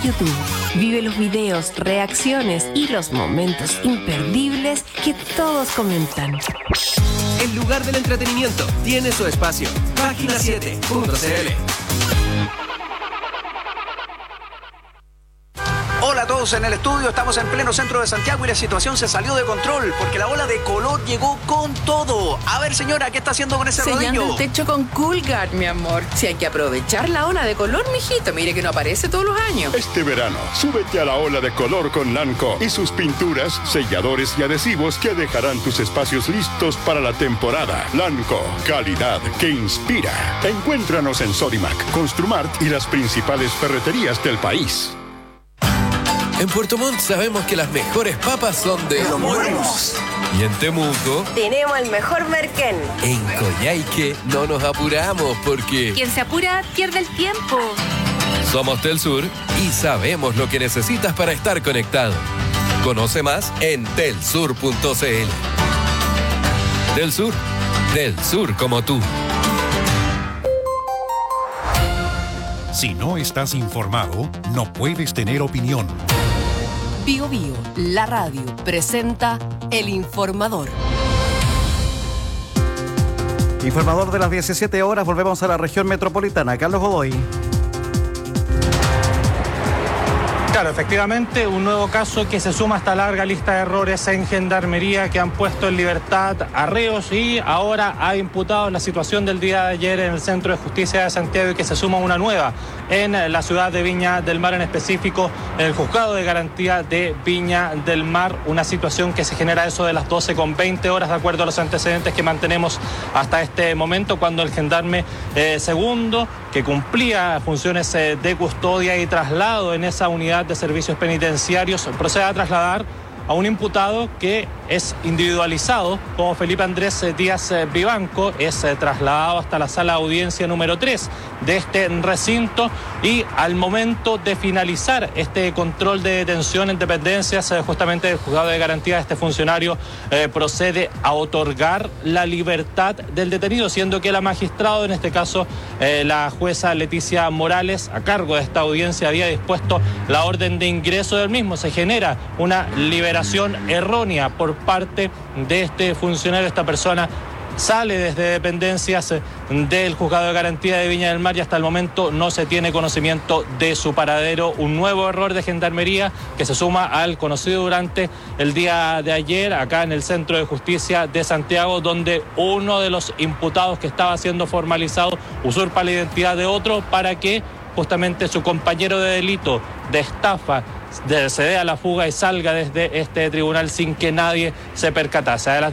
YouTube. Vive los videos, reacciones y los momentos imperdibles que todos comentan. El lugar del entretenimiento tiene su espacio. Página7.cl. Hola a todos en el estudio, estamos en pleno centro de Santiago y la situación se salió de control porque la ola de color llegó con todo. A ver, señora, ¿qué está haciendo con ese rodillo? Sellando el techo con Coolguard, mi amor. Si hay que aprovechar la ola de color, mijito, mire que no aparece todos los años. Este verano, súbete a la ola de color con Lanco y sus pinturas, selladores y adhesivos que dejarán tus espacios listos para la temporada. Lanco, calidad que inspira. Encuéntranos en Sodimac, Construmart y las principales ferreterías del país. En Puerto Montt sabemos que las mejores papas son de ¡Los Morenos! Y en Temuco tenemos el mejor merquén. En Coyhaique no nos apuramos porque quien se apura pierde el tiempo. Somos Telsur y sabemos lo que necesitas para estar conectado. Conoce más en telsur.cl. Telsur, del sur como tú. Si no estás informado, no puedes tener opinión. Bío Bío, la radio, presenta El Informador. Informador de las 17 horas, volvemos a la región metropolitana. Carlos Godoy. Claro, efectivamente, un nuevo caso que se suma a esta larga lista de errores en Gendarmería que han puesto en libertad a reos y ahora ha imputado la situación del día de ayer en el Centro de Justicia de Santiago y que se suma una nueva en la ciudad de Viña del Mar, en específico en el Juzgado de Garantía de Viña del Mar, una situación que se genera eso de las 12:20 de acuerdo a los antecedentes que mantenemos hasta este momento, cuando el gendarme segundo, que cumplía funciones de custodia y traslado en esa unidad de servicios penitenciarios, procede a trasladar a un imputado que es individualizado como Felipe Andrés Díaz Vivanco, es trasladado hasta la sala de audiencia número 3 de este recinto y al momento de finalizar este control de detención en dependencias justamente del Juzgado de Garantía, este funcionario procede a otorgar la libertad del detenido, siendo que la magistrado, en este caso la jueza Leticia Morales, a cargo de esta audiencia, había dispuesto la orden de ingreso del mismo. Se genera una liberación errónea por parte de este funcionario. Esta persona sale desde dependencias del Juzgado de Garantía de Viña del Mar y hasta el momento no se tiene conocimiento de su paradero. Un nuevo error de Gendarmería que se suma al conocido durante el día de ayer acá en el Centro de Justicia de Santiago, donde uno de los imputados que estaba siendo formalizado usurpa la identidad de otro para que justamente su compañero de delito de estafa se dé a la fuga y salga desde este tribunal sin que nadie se percatase. A las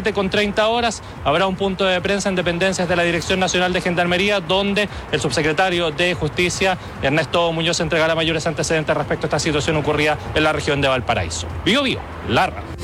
17:30 habrá un punto de prensa en dependencias de la Dirección Nacional de Gendarmería, donde el subsecretario de Justicia, Ernesto Muñoz, entregará mayores antecedentes respecto a esta situación ocurrida en la región de Valparaíso. Bío Bío, la radio.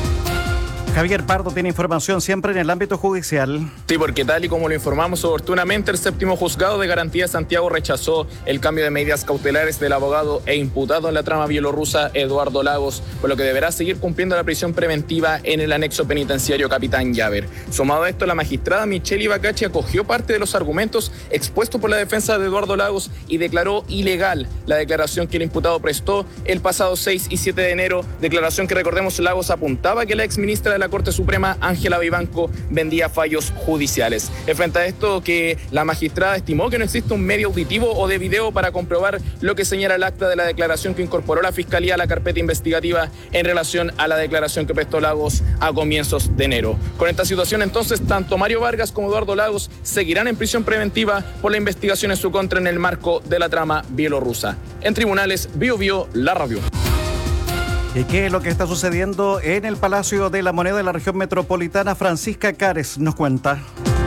Javier Pardo tiene información siempre en el ámbito judicial. Sí, porque tal y como lo informamos oportunamente, el séptimo juzgado de Garantía de Santiago rechazó el cambio de medidas cautelares del abogado e imputado en la trama bielorrusa Eduardo Lagos, por lo que deberá seguir cumpliendo la prisión preventiva en el anexo penitenciario Capitán Llaver. Sumado a esto, la magistrada Michelle Ibacachi acogió parte de los argumentos expuestos por la defensa de Eduardo Lagos y declaró ilegal la declaración que el imputado prestó el pasado 6 y 7 de enero, declaración que, recordemos, Lagos apuntaba que la exministra de la Corte Suprema, Ángela Vivanco, vendía fallos judiciales. Frente a esto, que la magistrada estimó que no existe un medio auditivo o de video para comprobar lo que señala el acta de la declaración que incorporó la Fiscalía a la carpeta investigativa en relación a la declaración que prestó Lagos a comienzos de enero. Con esta situación, entonces, tanto Mario Vargas como Eduardo Lagos seguirán en prisión preventiva por la investigación en su contra en el marco de la trama bielorrusa. En tribunales, Bío Bío, la radio. ¿Y qué es lo que está sucediendo en el Palacio de la Moneda de la región metropolitana? Francisca Cares nos cuenta.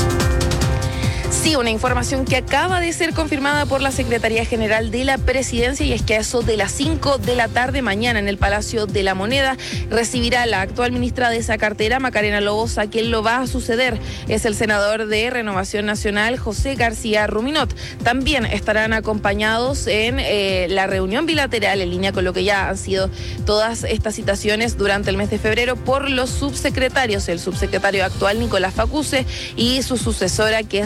Sí, una información que acaba de ser confirmada por la Secretaría General de la Presidencia, y es que a eso de las 5 de la tarde mañana en el Palacio de la Moneda recibirá la actual ministra de esa cartera, Macarena Lobosa. Quien lo va a suceder es el senador de Renovación Nacional, José García Ruminot. También estarán acompañados en la reunión bilateral, en línea con lo que ya han sido todas estas citaciones durante el mes de febrero, por los subsecretarios, el subsecretario actual Nicolás Facuse y su sucesora, que es la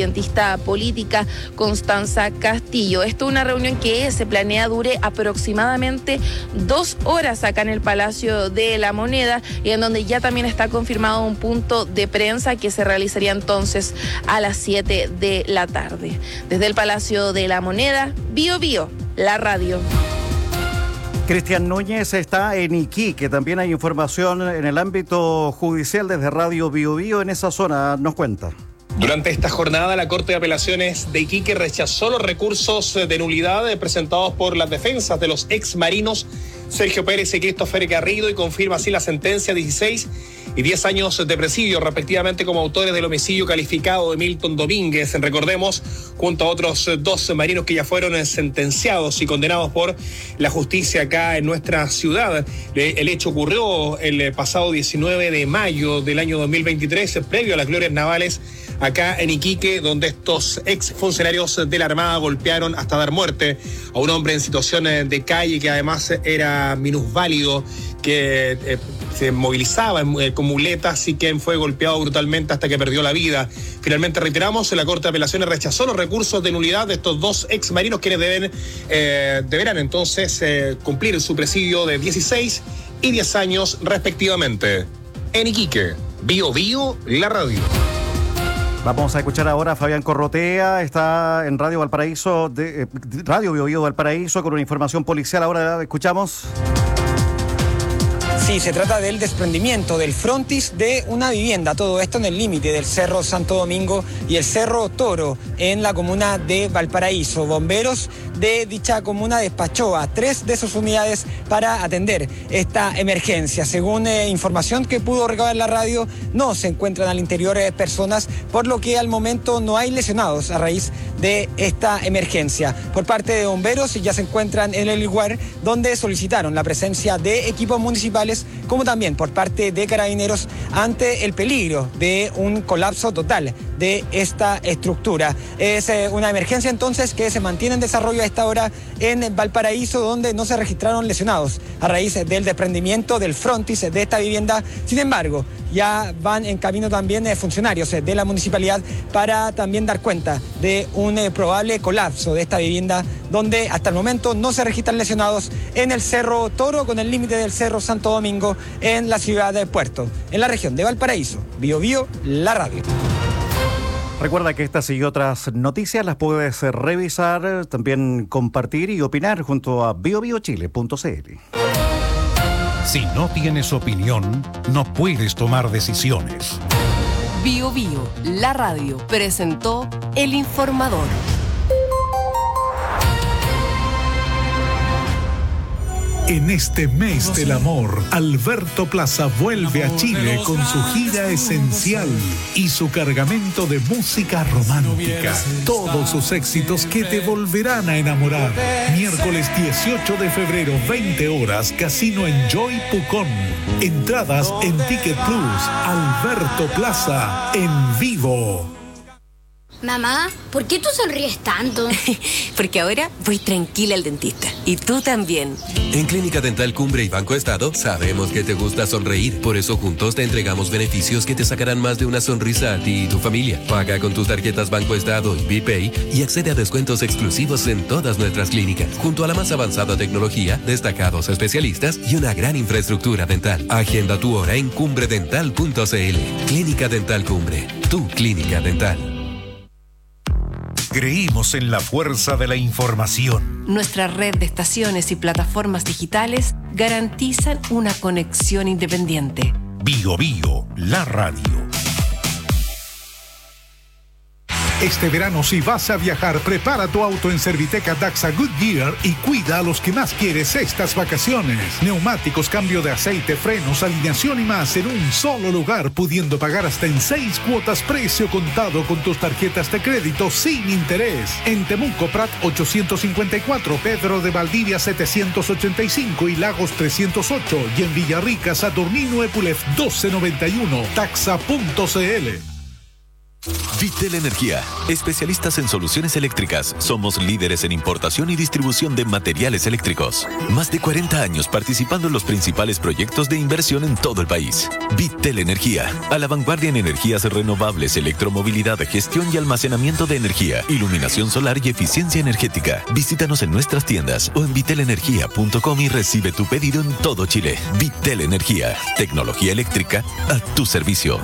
cientista política Constanza Castillo. Esto es una reunión que se planea dure aproximadamente 2 horas acá en el Palacio de la Moneda, y en donde ya también está confirmado un punto de prensa que se realizaría entonces a las 7 de la tarde. Desde el Palacio de la Moneda, Bio Bio, la radio. Cristian Núñez está en Iquique. También hay información en el ámbito judicial desde Radio Bio Bio en esa zona. Nos cuenta. Durante esta jornada, la Corte de Apelaciones de Iquique rechazó los recursos de nulidad presentados por las defensas de los exmarinos Sergio Pérez y Christopher Garrido, y confirma así la sentencia 16 y 10 años de presidio, respectivamente, como autores del homicidio calificado de Milton Domínguez. Recordemos, junto a otros 2 marinos que ya fueron sentenciados y condenados por la justicia acá en nuestra ciudad. El hecho ocurrió el pasado 19 de mayo del año 2023, previo a las glorias navales acá en Iquique, donde estos exfuncionarios de la Armada golpearon hasta dar muerte a un hombre en situación de calle, que además era minusválido, que se movilizaba con muletas, y quien fue golpeado brutalmente hasta que perdió la vida. Finalmente, reiteramos, la Corte de Apelaciones rechazó los recursos de nulidad de estos 2 exmarinos, quienes deberán entonces cumplir su presidio de 16 y 10 años respectivamente. En Iquique, Bio Bio, la radio. Vamos a escuchar ahora a Fabián Corrotea, está en Radio Valparaíso, Radio Bio Bio Valparaíso, con una información policial. Ahora escuchamos. Sí, se trata del desprendimiento del frontis de una vivienda, todo esto en el límite del Cerro Santo Domingo y el Cerro Toro, en la comuna de Valparaíso. Bomberos de dicha comuna despachó a 3 de sus unidades para atender esta emergencia. Según información que pudo recabar la radio, no se encuentran al interior personas, por lo que al momento no hay lesionados a raíz de esta emergencia. Por parte de bomberos ya se encuentran en el lugar, donde solicitaron la presencia de equipos municipales, como también por parte de carabineros, ante el peligro de un colapso total de esta estructura. Es una emergencia entonces que se mantiene en desarrollo a esta hora en Valparaíso, donde no se registraron lesionados a raíz del desprendimiento del frontis de esta vivienda. Sin embargo, ya van en camino también funcionarios de la municipalidad para también dar cuenta de un probable colapso de esta vivienda, donde hasta el momento no se registran lesionados en el Cerro Toro, con el límite del Cerro Santo Domingo, en la ciudad de Puerto, en la región de Valparaíso. Bio Bio, la radio. Recuerda que estas y otras noticias las puedes revisar, también compartir y opinar junto a biobiochile.cl. Si no tienes opinión, no puedes tomar decisiones. Bio Bio, la radio, presentó El Informador. En este mes del amor, Alberto Plaza vuelve a Chile con su gira esencial y su cargamento de música romántica. Todos sus éxitos que te volverán a enamorar. Miércoles 18 de febrero, 20 horas, Casino Enjoy Pucón. Entradas en Ticket Plus. Alberto Plaza, en vivo. Mamá, ¿por qué tú sonríes tanto? Porque ahora voy tranquila al dentista. Y tú también. En Clínica Dental Cumbre y Banco Estado sabemos que te gusta sonreír. Por eso juntos te entregamos beneficios que te sacarán más de una sonrisa a ti y tu familia. Paga con tus tarjetas Banco Estado y BPay y accede a descuentos exclusivos en todas nuestras clínicas, junto a la más avanzada tecnología, destacados especialistas y una gran infraestructura dental. Agenda tu hora en cumbredental.cl. Clínica Dental Cumbre, tu clínica dental. Creímos en la fuerza de la información. Nuestra red de estaciones y plataformas digitales garantizan una conexión independiente. Bio Bio, la radio. Este verano, si vas a viajar, prepara tu auto en Serviteca Daxa Goodyear y cuida a los que más quieres estas vacaciones. Neumáticos, cambio de aceite, frenos, alineación y más en un solo lugar, pudiendo pagar hasta en 6 cuotas precio contado con tus tarjetas de crédito sin interés. En Temuco, Prat 854, Pedro de Valdivia 785 y Lagos 308. Y en Villarrica, Saturnino Epulef 1291. Taxa.cl. Vitel Energía, especialistas en soluciones eléctricas. Somos líderes en importación y distribución de materiales eléctricos. Más de 40 años participando en los principales proyectos de inversión en todo el país. Vitel Energía, a la vanguardia en energías renovables, electromovilidad, gestión y almacenamiento de energía, iluminación solar y eficiencia energética. Visítanos en nuestras tiendas o en vitelenergia.com y recibe tu pedido en todo Chile. Vitel Energía, tecnología eléctrica a tu servicio.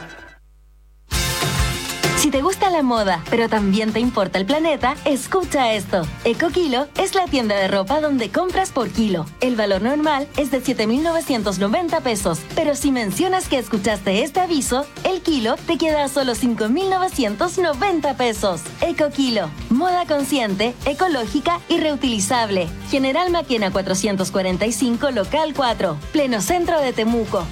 Si te gusta la moda, pero también te importa el planeta, escucha esto. EcoKilo es la tienda de ropa donde compras por kilo. El valor normal es de 7.990 pesos, pero si mencionas que escuchaste este aviso, el kilo te queda a solo 5.990 pesos. EcoKilo, moda consciente, ecológica y reutilizable. General Maquena 445, local 4, pleno centro de Temuco.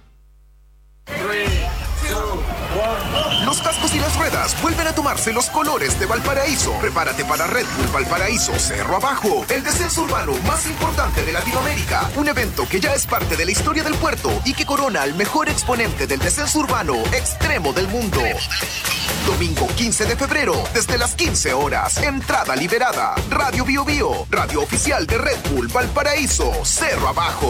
Los cascos y las ruedas vuelven a tomarse los colores de Valparaíso. Prepárate para Red Bull Valparaíso Cerro Abajo, el descenso urbano más importante de Latinoamérica. Un evento que ya es parte de la historia del puerto y que corona al mejor exponente del descenso urbano extremo del mundo. Domingo 15 de febrero, desde las 15 horas. Entrada liberada. Radio Bio Bio, radio oficial de Red Bull Valparaíso Cerro Abajo.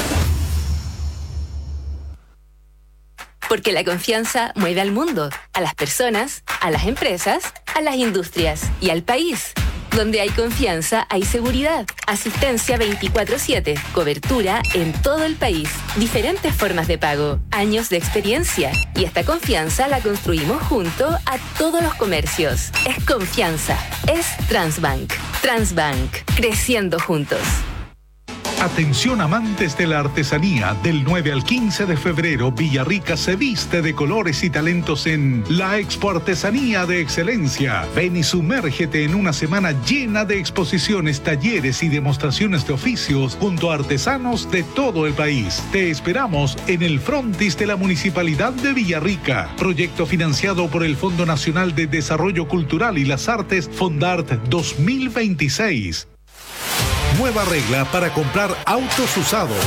Porque la confianza mueve al mundo, a las personas, a las empresas, a las industrias y al país. Donde hay confianza, hay seguridad. Asistencia 24/7, cobertura en todo el país, diferentes formas de pago, años de experiencia. Y esta confianza la construimos junto a todos los comercios. Es confianza, es Transbank. Transbank, creciendo juntos. Atención amantes de la artesanía, del 9 al 15 de febrero, Villarrica se viste de colores y talentos en la Expo Artesanía de Excelencia. Ven y sumérgete en una semana llena de exposiciones, talleres y demostraciones de oficios junto a artesanos de todo el país. Te esperamos en el frontis de la Municipalidad de Villarrica. Proyecto financiado por el Fondo Nacional de Desarrollo Cultural y las Artes, Fondart 2026. Nueva regla para comprar autos usados.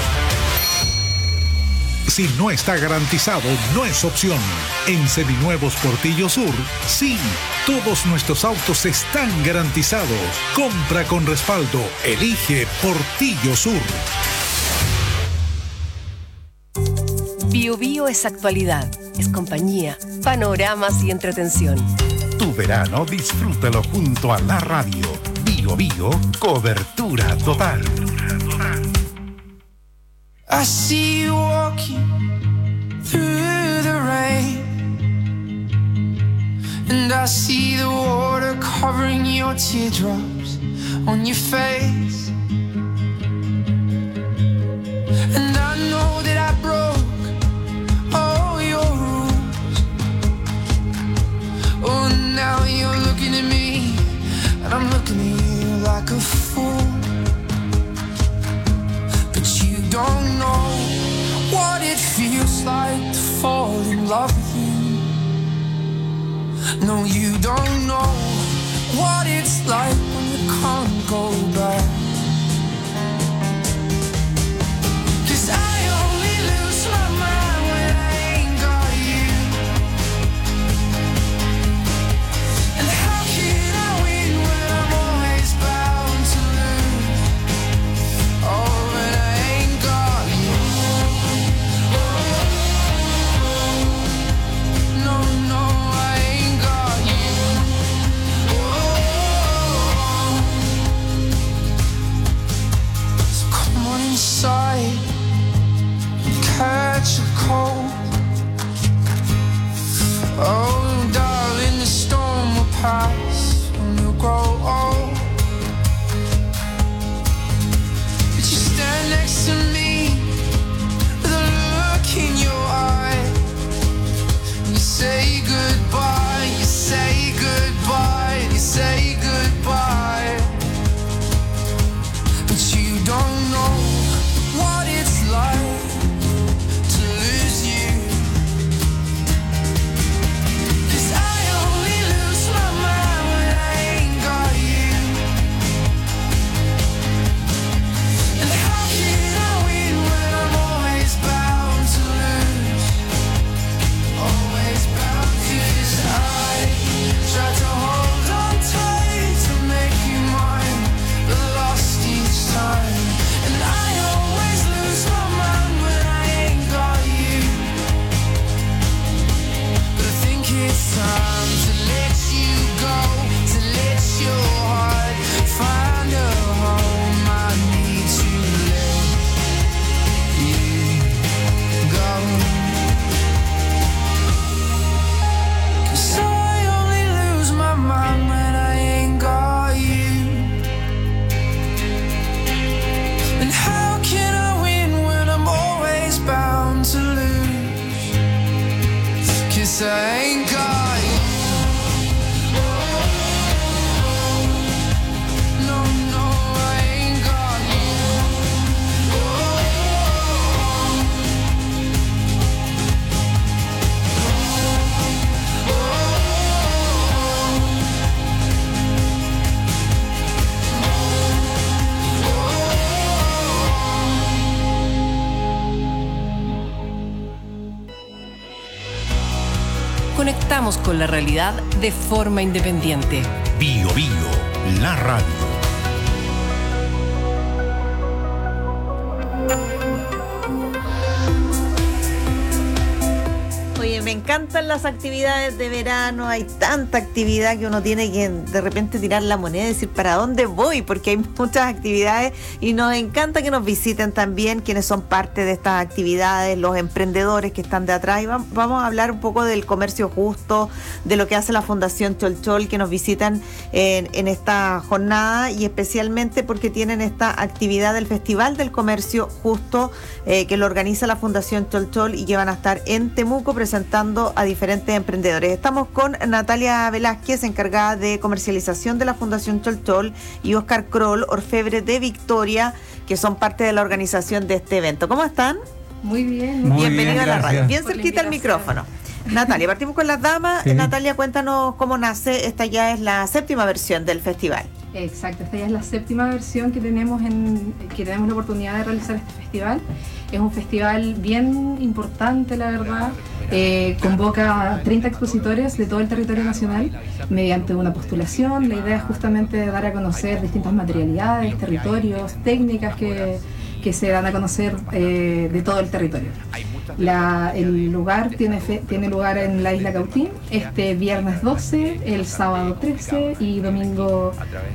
Si no está garantizado, no es opción. En Seminuevos Portillo Sur, sí, todos nuestros autos están garantizados. Compra con respaldo. Elige Portillo Sur. Bio Bio es actualidad, es compañía, panoramas y entretención. Tu verano disfrútalo junto a la radio. Bio Bio, cobertura total. I see you walking through the rain, and I see the water covering your teardrops on your face. And I know that I broke all your rules. Oh, now you're looking at me, and I'm looking at you like a fool. But you don't know what it feels like to fall in love with you. No, you don't know what it's like when you can't go back. 'Cause I only lose my mind when I ain't got you. And how can I win when I'm always bound to lose? Oh, when I ain't got you. No, no, I ain't got you. So come on inside and catch a cold. Oh, darling, the storm will pass and we'll grow old. But you stand next to me with a look in your eye. You say goodbye, you say goodbye, you say goodbye. But you don't know what it's like to lose And how can I win when I'm always bound to lose? 'Cause I ain't got you. No, no, I ain't got Conectamos con la realidad de forma independiente. Bio Bio, la radio. Oye, me encantan las actividades de verano, hay tanta actividad que uno tiene que de repente tirar la moneda y decir ¿para dónde voy? Porque hay muchas actividades y nos encanta que nos visiten también quienes son parte de estas actividades, los emprendedores que están de atrás. Y vamos a hablar un poco del comercio justo, de lo que hace la Fundación Cholchol, que nos visitan en esta jornada, y especialmente porque tienen esta actividad del Festival del Comercio Justo que lo organiza la Fundación Cholchol y que van a estar en Temuco presentando a diferentes emprendedores. Estamos con Natalia Velázquez, encargada de comercialización de la Fundación Cholchol, y Oscar Kroll, orfebre de Victoria, que son parte de la organización de este evento. ¿Cómo están? Muy bien. Bienvenido a la radio. Bien cerquita el micrófono. Natalia, partimos con las damas. Sí. Natalia, cuéntanos cómo nace. Esta ya es la 7ª versión del festival. Exacto, esta ya es la 7ª versión que tenemos la oportunidad de realizar este festival. Es un festival bien importante, la verdad. Convoca a 30 expositores de todo el territorio nacional mediante una postulación. La idea es justamente dar a conocer distintas materialidades, territorios, técnicas que se dan a conocer de todo el territorio. El lugar tiene lugar en la Isla Cautín este viernes 12, el sábado 13 y domingo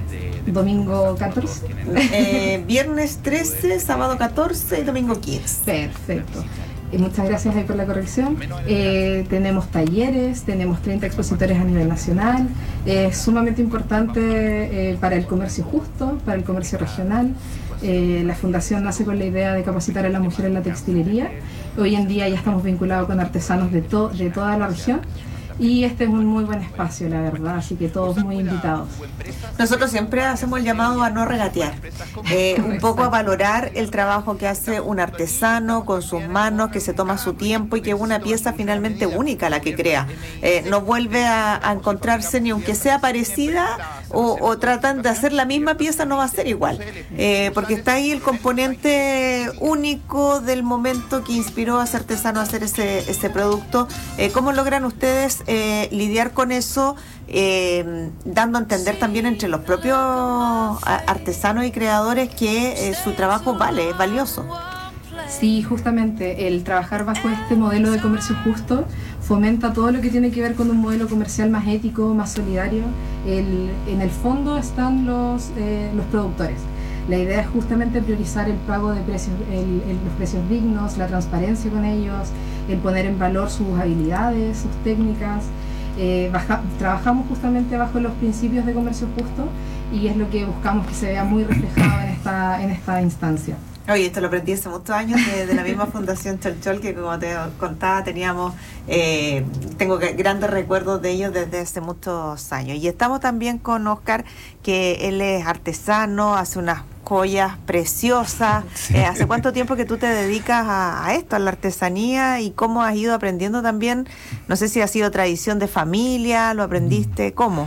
14. Viernes 13, sábado 14 y domingo 15. Perfecto. Muchas gracias ahí por la corrección. Tenemos talleres, tenemos 30 expositores a nivel nacional. Es sumamente importante para el comercio justo, para el comercio regional. La fundación nace con la idea de capacitar a las mujeres en la textilería. Hoy en día ya estamos vinculados con artesanos de toda la región. Y este es un muy buen espacio, la verdad, así que todos muy invitados. Nosotros siempre hacemos el llamado a no regatear, un poco a valorar el trabajo que hace un artesano con sus manos, que se toma su tiempo y que es una pieza finalmente única la que crea. No vuelve a encontrarse, ni aunque sea parecida o tratan de hacer la misma pieza, no va a ser igual, porque está ahí el componente único del momento que inspiró a ese artesano a hacer ese producto. ¿Cómo logran ustedes lidiar con eso, dando a entender también entre los propios artesanos y creadores que su trabajo es valioso? Sí, justamente el trabajar bajo este modelo de comercio justo fomenta todo lo que tiene que ver con un modelo comercial más ético, más solidario. En el fondo están los productores. La idea es justamente priorizar el pago de precios, los precios dignos, la transparencia con ellos, el poner en valor sus habilidades, sus técnicas. Trabajamos justamente bajo los principios de comercio justo y es lo que buscamos que se vea muy reflejado en esta instancia. Oye, esto lo aprendí hace muchos años de la misma Fundación Cholchol, que como te contaba tengo grandes recuerdos de ellos desde hace muchos años. Y estamos también con Oscar, que él es artesano, hace unas joyas preciosas. Sí. ¿Hace cuánto tiempo que tú te dedicas a esto, a la artesanía, y cómo has ido aprendiendo también? No sé si ha sido tradición de familia, ¿lo aprendiste? ¿Cómo?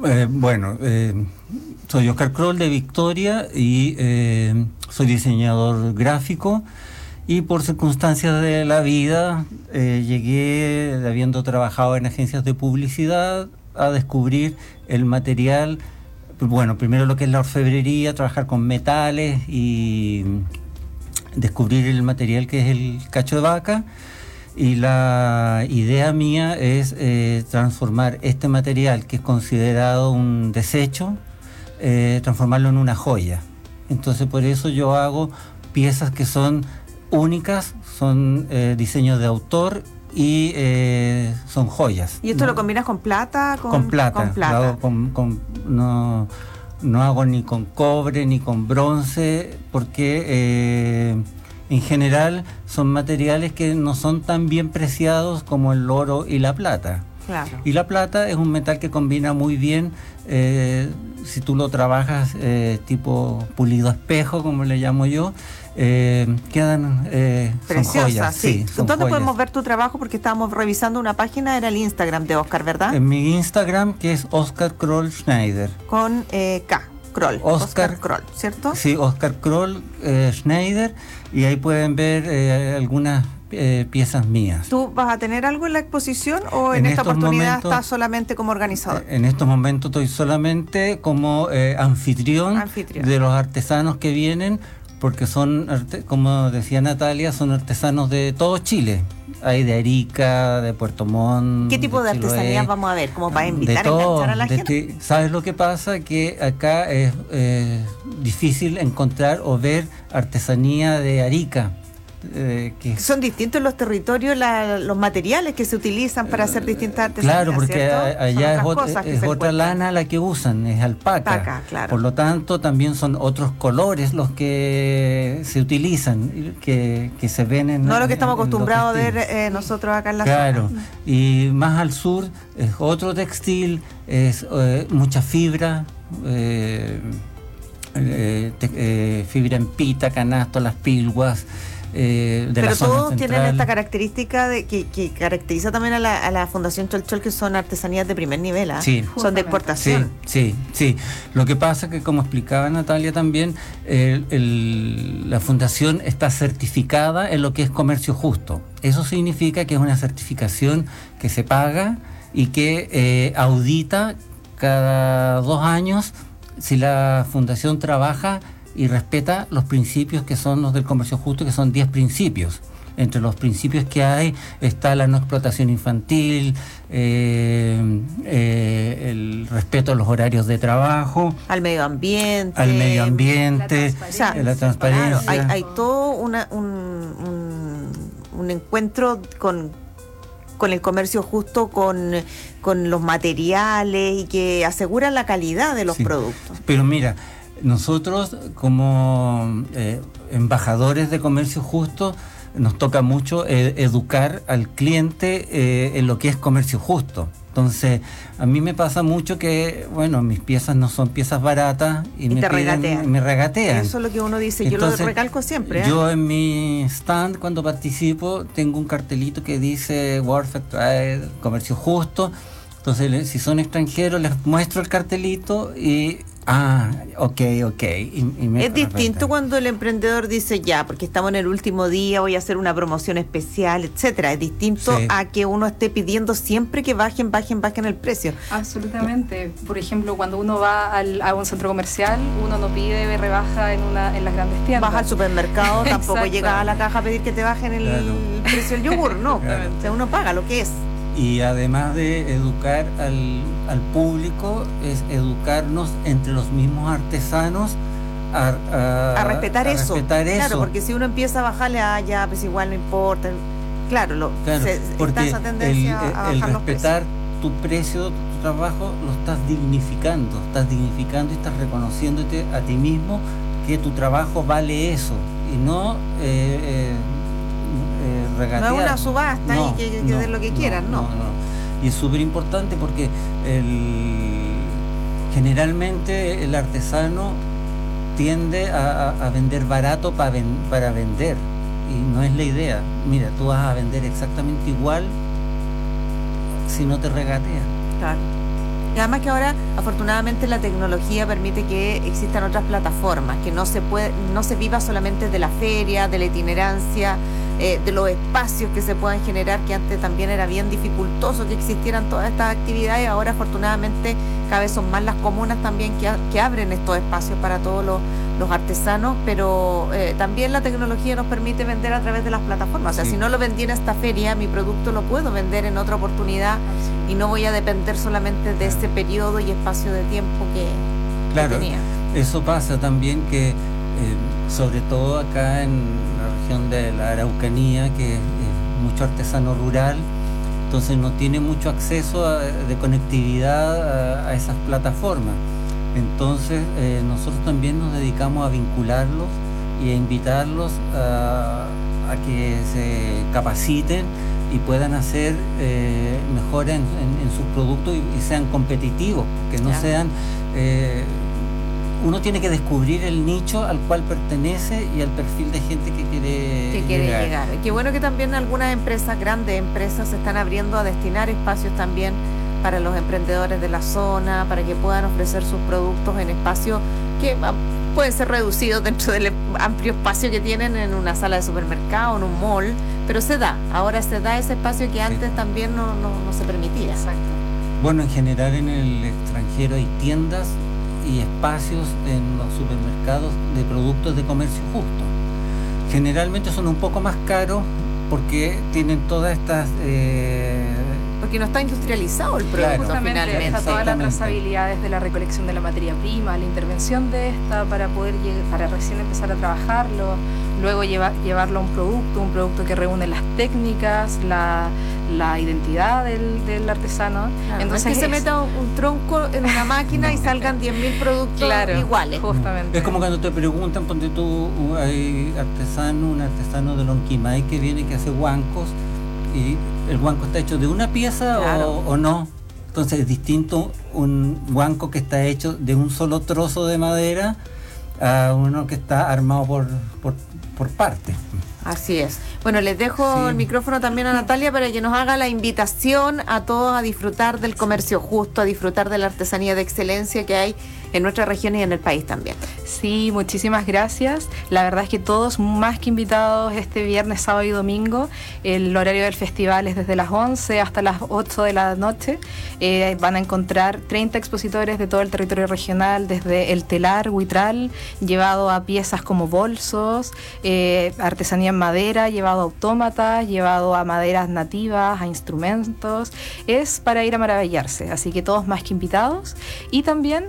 Soy Oscar Kroll de Victoria y soy diseñador gráfico, y por circunstancias de la vida llegué, habiendo trabajado en agencias de publicidad, a descubrir el material. Bueno, primero lo que es la orfebrería, trabajar con metales y descubrir el material que es el cacho de vaca. Y la idea mía es transformar este material, que es considerado un desecho, transformarlo en una joya. Entonces por eso yo hago piezas que son únicas, son diseños de autor y son joyas. ¿Y esto lo combinas con plata? Con plata. Lo hago no hago ni con cobre ni con bronce, porque en general son materiales que no son tan bien preciados como el oro y la plata. Claro. Y la plata es un metal que combina muy bien, si tú lo trabajas tipo pulido espejo, como le llamo yo, quedan preciosas, joyas, sí. son ¿Dónde joyas. podemos ver tu trabajo? Porque estábamos revisando una página, era el Instagram de Oscar, ¿verdad? En mi Instagram, que es Oscar Kroll Schneider. Con K, Kroll. Oscar Kroll, ¿cierto? Sí, Oscar Kroll Schneider, y ahí pueden ver algunas piezas mías. ¿Tú vas a tener algo en la exposición o en esta oportunidad estás solamente como organizador? En estos momentos estoy solamente como anfitrión de los artesanos que vienen, porque son, como decía Natalia, son artesanos de todo Chile. Hay de Arica, de Puerto Montt. ¿Qué tipo de artesanías vamos a ver? Como para invitar a enganchar a la gente. ¿Sabes lo que pasa? Que acá es difícil encontrar o ver artesanía de Arica. Son distintos los territorios, los materiales que se utilizan para hacer distintas artesanías. Claro, porque allá es otra lana la que usan, es alpaca. Claro. Por lo tanto, también son otros colores los que se utilizan, que se ven en... No lo que estamos acostumbrados a ver nosotros acá en la zona. Claro, y más al sur es otro textil, es mucha fibra, fibra en pita, canasto, las pilguas. Pero todos tienen esta característica de que caracteriza también a la Fundación Cholchol, que son artesanías de primer nivel, ¿eh? Sí. Son de exportación. Sí. Lo que pasa es que, como explicaba Natalia también, la Fundación está certificada en lo que es comercio justo. Eso significa que es una certificación que se paga y que audita cada 2 años si la Fundación trabaja y respeta los principios que son los del comercio justo, que son 10 principios. Entre los principios que hay está la no explotación infantil, el respeto a los horarios de trabajo, al medio ambiente, la transparencia. Claro, hay todo un encuentro con el comercio justo, con los materiales, y que aseguran la calidad de los productos. Pero mira, nosotros como embajadores de comercio justo nos toca mucho educar al cliente en lo que es comercio justo. Entonces, a mí me pasa mucho que, bueno, mis piezas no son piezas baratas y me regatean. Eso es lo que uno dice. Entonces, yo lo recalco siempre. Yo en mi stand, cuando participo, tengo un cartelito que dice World Fair Trade, comercio justo. Entonces, si son extranjeros, les muestro el cartelito y... ok. Y es distinto cuando el emprendedor dice ya, porque estamos en el último día, voy a hacer una promoción especial, etcétera. Es distinto a que uno esté pidiendo siempre que bajen el precio. Absolutamente. Por ejemplo, cuando uno va a un centro comercial, uno no pide rebaja en las grandes tiendas. Vas al supermercado, tampoco llegas a la caja a pedir que te bajen el precio del yogur, no. O sea, uno paga lo que es. Y además de educar al público, es educarnos entre los mismos artesanos a respetar eso. Claro, porque si uno empieza a bajarle ya, pues igual no importa. Claro, está esa tendencia a bajar el los respetar tu precio, tu trabajo, lo estás dignificando y estás reconociéndote a ti mismo que tu trabajo vale eso, y no regatear. No es una subasta y que den lo que quieran, no. Y es súper importante porque generalmente el artesano tiende a vender barato para vender, y no es la idea. Mira, tú vas a vender exactamente igual si no te regateas. Claro. Y además que ahora, afortunadamente, la tecnología permite que existan otras plataformas, que no se viva solamente de la feria, de la itinerancia, de los espacios que se puedan generar, que antes también era bien dificultoso que existieran todas estas actividades. Ahora, afortunadamente, cada vez son más las comunas también que abren estos espacios para todos los artesanos, pero también la tecnología nos permite vender a través de las plataformas. O sea, si no lo vendí en esta feria, mi producto lo puedo vender en otra oportunidad y no voy a depender solamente de ese periodo y espacio de tiempo que tenía. Eso pasa también que, sobre todo acá en la región de la Araucanía, que es mucho artesano rural, entonces no tiene mucho acceso de conectividad a esas plataformas. Entonces nosotros también nos dedicamos a vincularlos y a invitarlos a que se capaciten y puedan hacer mejores en sus productos y sean competitivos, que no sean... uno tiene que descubrir el nicho al cual pertenece y al perfil de gente que quiere llegar. Qué bueno que también algunas empresas, grandes empresas, se están abriendo a destinar espacios también para los emprendedores de la zona, para que puedan ofrecer sus productos en espacios que pueden ser reducidos dentro del amplio espacio que tienen en una sala de supermercado, en un mall, pero ahora se da ese espacio que antes también no se permitía. Exacto. Bueno, en general en el extranjero hay tiendas y espacios en los supermercados de productos de comercio justo. Generalmente son un poco más caros porque tienen todas estas... porque no está industrializado el producto, finalmente. Está toda la trazabilidad desde la recolección de la materia prima, la intervención de esta para poder para recién empezar a trabajarlo, luego llevarlo a un producto que reúne las técnicas, la identidad del artesano. Claro, entonces no es que se meta un tronco en una máquina y salgan 10.000 productos iguales. Justamente. Es como cuando te preguntan, ponte tú, hay un artesano de Lonquimay que viene que hace huancos y el huanco está hecho de una pieza o no. Entonces es distinto un huanco que está hecho de un solo trozo de madera a uno que está armado por partes. Así es. Bueno, les dejo el micrófono también a Natalia para que nos haga la invitación a todos a disfrutar del comercio justo, a disfrutar de la artesanía de excelencia que hay en nuestra región y en el país también. Sí, muchísimas gracias. La verdad es que todos más que invitados este viernes, sábado y domingo. El horario del festival es desde las 11 hasta las 8 de la noche. Van a encontrar 30 expositores de todo el territorio regional, desde el telar, huitral, llevado a piezas como bolsos, artesanía en madera, llevado a autómatas, llevado a maderas nativas, a instrumentos. Es para ir a maravillarse, así que todos más que invitados. Y también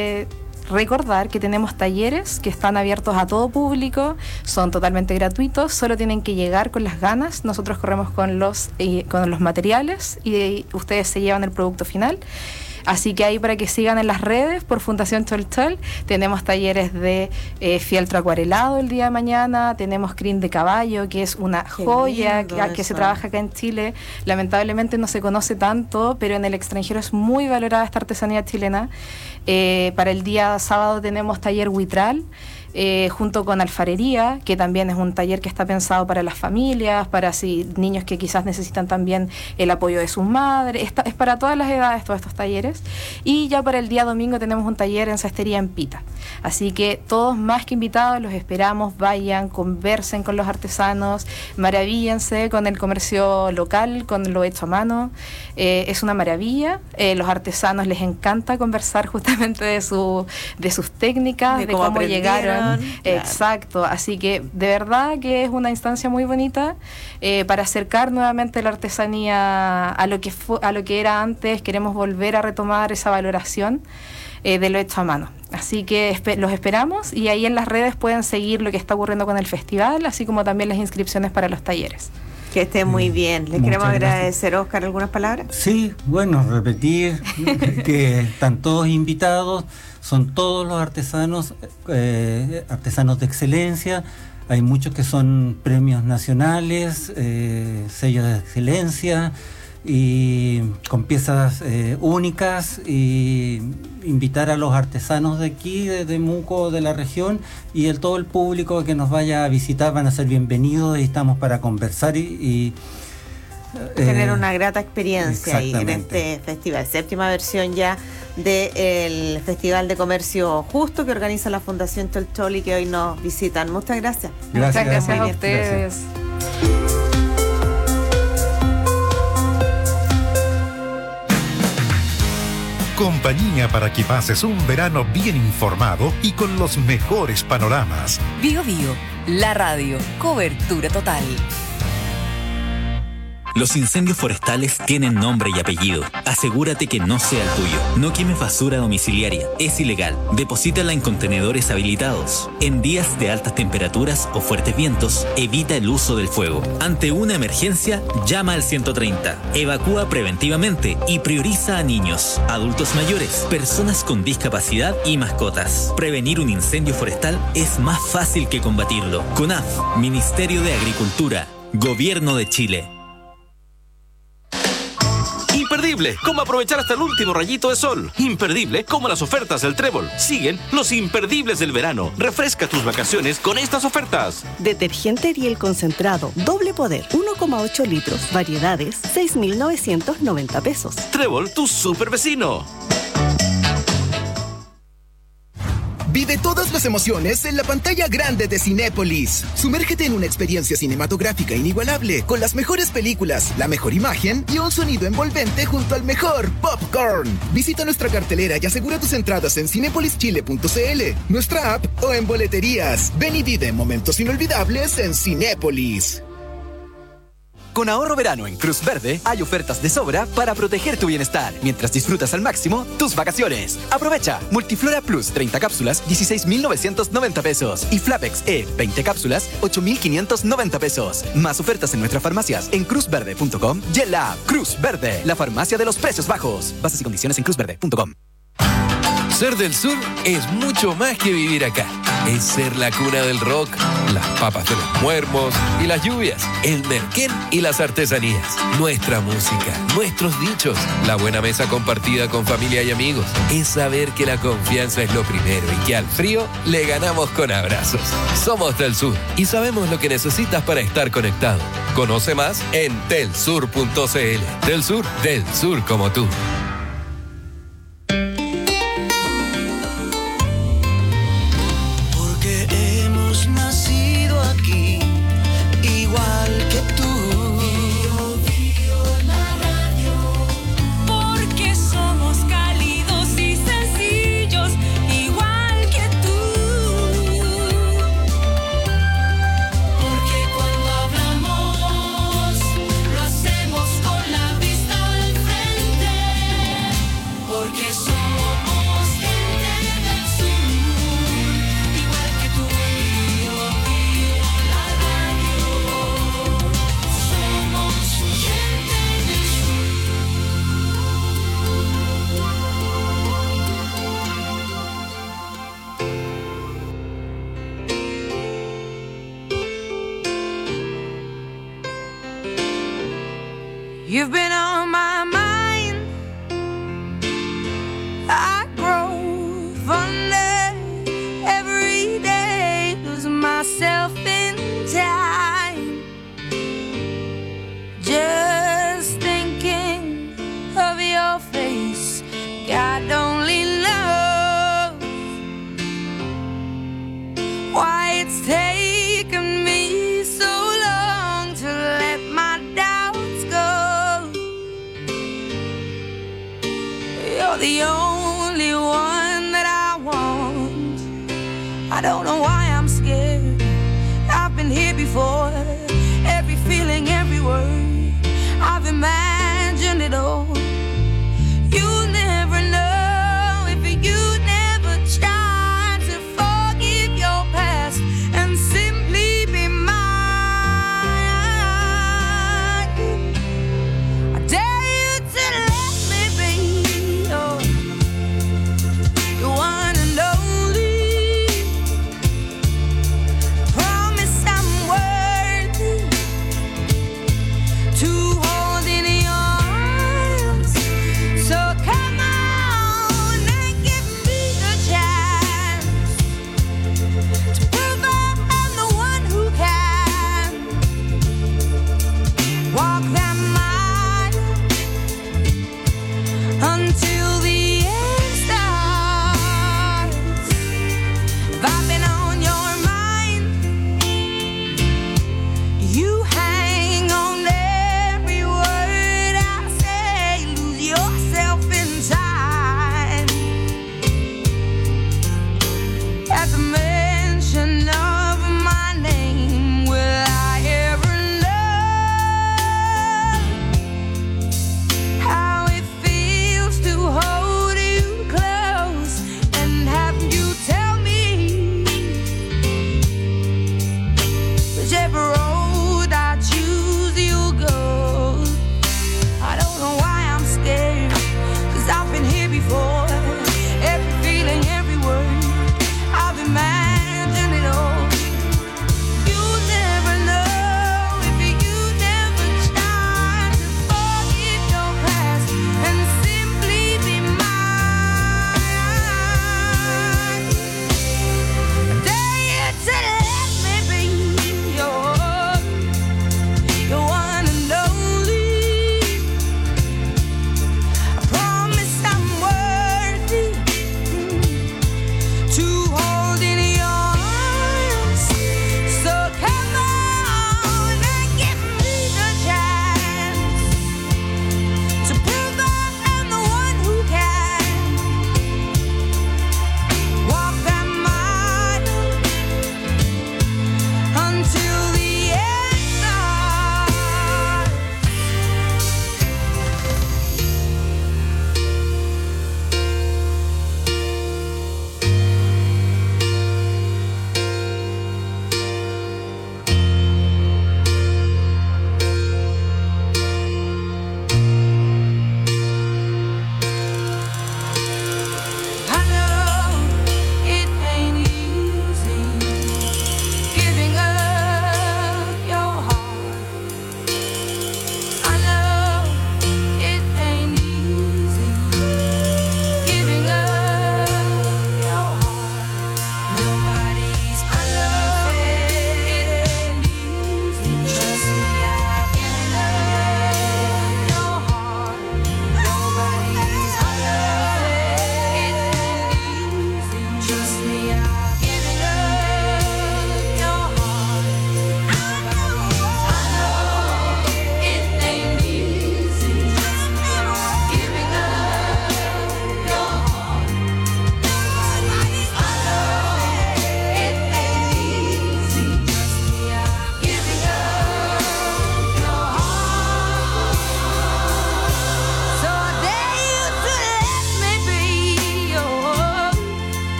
recordar que tenemos talleres que están abiertos a todo público, son totalmente gratuitos, solo tienen que llegar con las ganas. Nosotros corremos con los materiales y ustedes se llevan el producto final. Así que ahí para que sigan en las redes por Fundación Toltol, tenemos talleres de fieltro acuarelado el día de mañana, tenemos crin de caballo, que es una joya que se trabaja acá en Chile. Lamentablemente no se conoce tanto, pero en el extranjero es muy valorada esta artesanía chilena. Para el día sábado tenemos taller huitral, junto con alfarería, que también es un taller que está pensado para las familias, para niños que quizás necesitan también el apoyo de sus madres. Es para todas las edades todos estos talleres. Y ya para el día domingo tenemos un taller en cestería en Pita. Así que todos más que invitados, los esperamos, vayan, conversen con los artesanos, maravíllense con el comercio local, con lo hecho a mano. Es una maravilla. Los artesanos les encanta conversar justamente de sus técnicas, de cómo llegaron. Exacto, así que de verdad que es una instancia muy bonita para acercar nuevamente la artesanía a lo que era antes. Queremos volver a retomar esa valoración de lo hecho a mano. Así que los esperamos y ahí en las redes pueden seguir lo que está ocurriendo con el festival, así como también las inscripciones para los talleres. Que esté muy bien. Les queremos agradecer, Oscar, ¿algunas palabras? Sí, bueno, repetir que están todos invitados, son todos los artesanos de excelencia. Hay muchos que son premios nacionales, sellos de excelencia y con piezas únicas, y invitar a los artesanos de aquí, de Temuco, de la región, y todo el público que nos vaya a visitar van a ser bienvenidos, y estamos para conversar y tener una grata experiencia ahí en este festival, 7ª versión ya del Festival de Comercio Justo que organiza la Fundación Toltol y que hoy nos visitan. Muchas gracias. Muchas gracias a ustedes. Compañía para que pases un verano bien informado y con los mejores panoramas. Bio Bio, la radio, cobertura total. Los incendios forestales tienen nombre y apellido. Asegúrate que no sea el tuyo. No quemes basura domiciliaria. Es ilegal. Deposítala en contenedores habilitados. En días de altas temperaturas o fuertes vientos, evita el uso del fuego. Ante una emergencia, llama al 130. Evacúa preventivamente y prioriza a niños, adultos mayores, personas con discapacidad y mascotas. Prevenir un incendio forestal es más fácil que combatirlo. CONAF, Ministerio de Agricultura, Gobierno de Chile. Imperdible, cómo aprovechar hasta el último rayito de sol. Imperdible, como las ofertas del Trébol. Siguen los imperdibles del verano. Refresca tus vacaciones con estas ofertas. Detergente Ariel concentrado, doble poder, 1,8 litros, variedades, 6.990 pesos. Trébol, tu super vecino. Vive todas las emociones en la pantalla grande de Cinépolis. Sumérgete en una experiencia cinematográfica inigualable, con las mejores películas, la mejor imagen y un sonido envolvente junto al mejor popcorn. Visita nuestra cartelera y asegura tus entradas en cinepolischile.cl, nuestra app o en boleterías. Ven y vive momentos inolvidables en Cinépolis. Con ahorro verano en Cruz Verde hay ofertas de sobra para proteger tu bienestar mientras disfrutas al máximo tus vacaciones. Aprovecha Multiflora Plus 30 cápsulas 16.990 pesos y Flapex E 20 cápsulas 8.590 pesos. Más ofertas en nuestras farmacias en cruzverde.com y en la app Cruz Verde, la farmacia de los precios bajos. Bases y condiciones en cruzverde.com. Ser del sur es mucho más que vivir acá. Es ser la cuna del rock, las papas de los muermos y las lluvias, el merquén y las artesanías, nuestra música, nuestros dichos, la buena mesa compartida con familia y amigos. Es saber que la confianza es lo primero y que al frío le ganamos con abrazos. Somos del sur y sabemos lo que necesitas para estar conectado. Conoce más en telsur.cl. Del sur como tú. You've been on my mind. I grow fonder every day, lose myself in time. Just thinking of your face, God only knows why it's taken me so long to let my doubts go. You're the only one that I want. I don't know why I'm scared. I've been here before. Every feeling, every word, I've imagined it all. You'll never know if you never try to forgive your past and simply be mine. I dare you to let me be your one and only.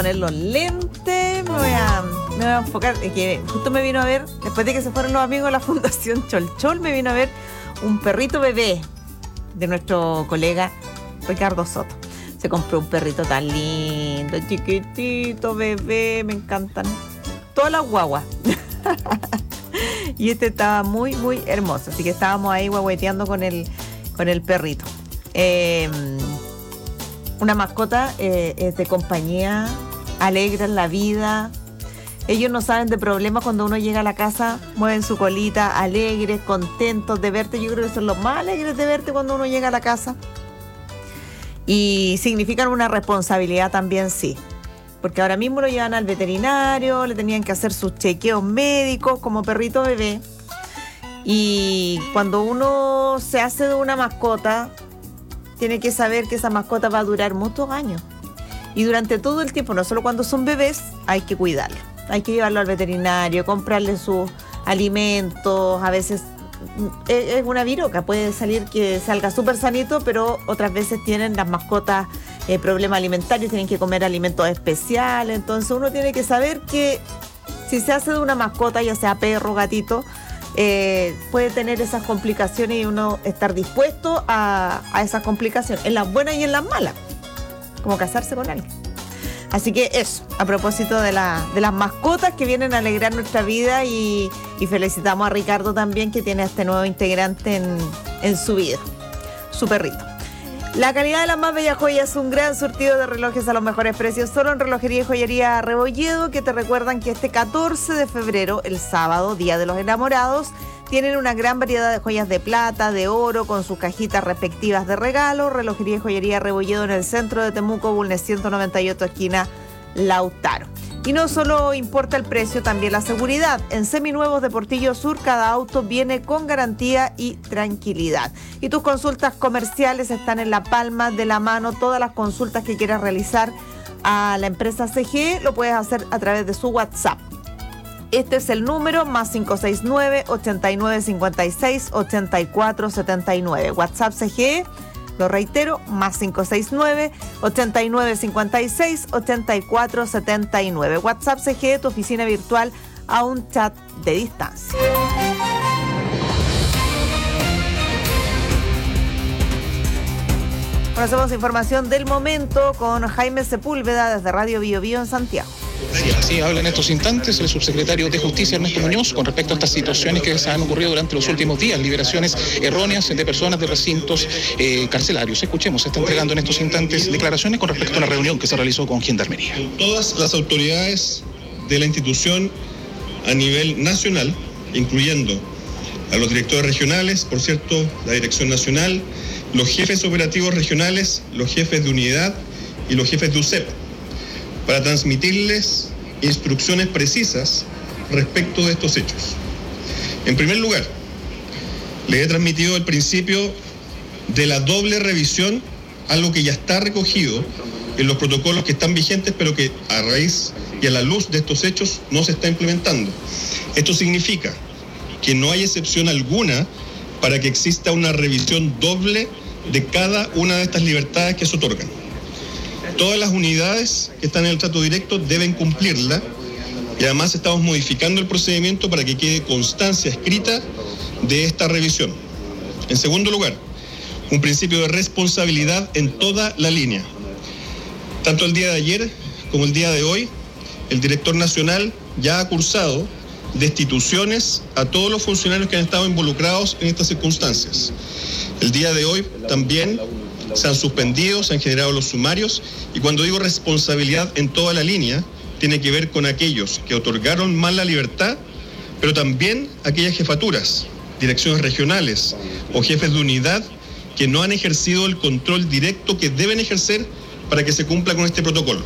poner los lentes, me voy a enfocar. Que justo me vino a ver, después de que se fueron los amigos de la Fundación Cholchol, me vino a ver un perrito bebé de nuestro colega Ricardo Soto. Se compró un perrito tan lindo, chiquitito, bebé, me encantan todas las guaguas. Y este estaba muy, muy hermoso, así que estábamos ahí guagueteando con el perrito. Una mascota es de compañía, alegran la vida. Ellos no saben de problemas. Cuando uno llega a la casa, mueven su colita, alegres, contentos de verte. Yo creo que son los más alegres de verte cuando uno llega a la casa. Y significan una responsabilidad también, sí. Porque ahora mismo lo llevan al veterinario, le tenían que hacer sus chequeos médicos como perrito bebé. Y cuando uno se hace de una mascota, tiene que saber que esa mascota va a durar muchos años. Y durante todo el tiempo, no solo cuando son bebés, hay que cuidarlo. Hay que llevarlo al veterinario, comprarle sus alimentos. A veces es una viroca, puede salir que salga súper sanito, pero otras veces tienen las mascotas problemas alimentarios, tienen que comer alimentos especiales. Entonces uno tiene que saber que si se hace de una mascota, ya sea perro, gatito, puede tener esas complicaciones y uno estar dispuesto a esas complicaciones, en las buenas y en las malas, como casarse con alguien. Así que eso, a propósito de las mascotas que vienen a alegrar nuestra vida, y felicitamos a Ricardo también, que tiene a este nuevo integrante en su vida, su perrito. La calidad de las más bellas joyas es un gran surtido de relojes a los mejores precios, solo en Relojería y Joyería Rebolledo, que te recuerdan que este 14 de febrero, el sábado, Día de los Enamorados, tienen una gran variedad de joyas de plata, de oro, con sus cajitas respectivas de regalo. Relojería y Joyería Rebolledo en el centro de Temuco, Bulnes 198, esquina Lautaro. Y no solo importa el precio, también la seguridad. En Seminuevos de Portillo Sur, cada auto viene con garantía y tranquilidad. Y tus consultas comerciales están en la palma de la mano. Todas las consultas que quieras realizar a la empresa CGE lo puedes hacer a través de su WhatsApp. Este es el número +569 8956 8479. WhatsApp CGE, lo reitero, +569 8956 8479. WhatsApp CGE, tu oficina virtual a un chat de distancia. Conocemos información del momento con Jaime Sepúlveda desde Radio Bio Bio en Santiago. Sí, así habla en estos instantes el subsecretario de Justicia, Ernesto Muñoz, con respecto a estas situaciones que se han ocurrido durante los últimos días, liberaciones erróneas de personas de recintos carcelarios. Escuchemos, se está entregando en estos instantes declaraciones con respecto a la reunión que se realizó con Gendarmería. Todas las autoridades de la institución a nivel nacional, incluyendo a los directores regionales, por cierto, la Dirección Nacional, los jefes operativos regionales, los jefes de unidad y los jefes de UCEP, para transmitirles instrucciones precisas respecto de estos hechos. En primer lugar, le he transmitido el principio de la doble revisión, algo que ya está recogido en los protocolos que están vigentes, pero que a raíz y a la luz de estos hechos no se está implementando. Esto significa que no hay excepción alguna para que exista una revisión doble de cada una de estas libertades que se otorgan. Todas las unidades que están en el trato directo deben cumplirla, y además estamos modificando el procedimiento para que quede constancia escrita de esta revisión. En segundo lugar, un principio de responsabilidad en toda la línea. Tanto el día de ayer como el día de hoy, el director nacional ya ha cursado destituciones a todos los funcionarios que han estado involucrados en estas circunstancias. El día de hoy también se han suspendido, se han generado los sumarios, y cuando digo responsabilidad en toda la línea, tiene que ver con aquellos que otorgaron mal la libertad, pero también aquellas jefaturas, direcciones regionales o jefes de unidad que no han ejercido el control directo que deben ejercer para que se cumpla con este protocolo.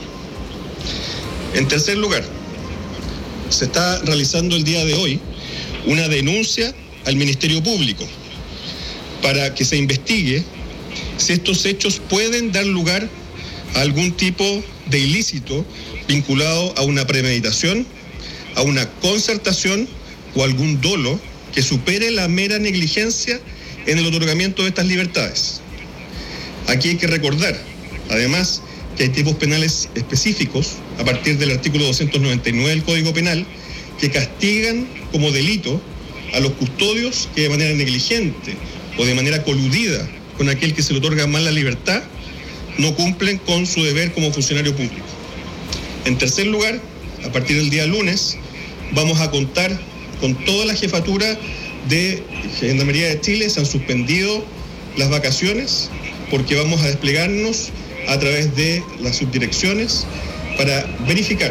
En tercer lugar, se está realizando el día de hoy una denuncia al Ministerio Público para que se investigue si estos hechos pueden dar lugar a algún tipo de ilícito vinculado a una premeditación, a una concertación o algún dolo que supere la mera negligencia en el otorgamiento de estas libertades. Aquí hay que recordar, además, que hay tipos penales específicos a partir del artículo 299 del Código Penal que castigan como delito a los custodios que de manera negligente o de manera coludida con aquel que se le otorga mal la libertad no cumplen con su deber como funcionario público. En tercer lugar, a partir del día lunes, vamos a contar con toda la jefatura de Gendarmería de Chile. Se han suspendido las vacaciones porque vamos a desplegarnos a través de las subdirecciones para verificar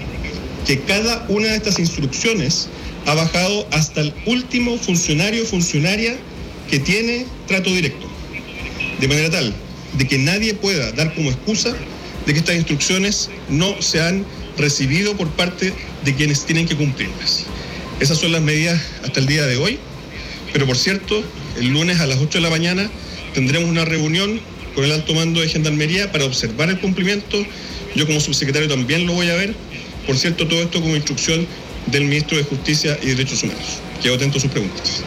que cada una de estas instrucciones ha bajado hasta el último funcionario o funcionaria que tiene trato directo, de manera tal de que nadie pueda dar como excusa de que estas instrucciones no se han recibido por parte de quienes tienen que cumplirlas. Esas son las medidas hasta el día de hoy, pero por cierto, el lunes a las 8 de la mañana tendremos una reunión con el alto mando de Gendarmería para observar el cumplimiento. Yo como subsecretario también lo voy a ver. Por cierto, todo esto como instrucción del Ministro de Justicia y Derechos Humanos. Quedo atento a sus preguntas.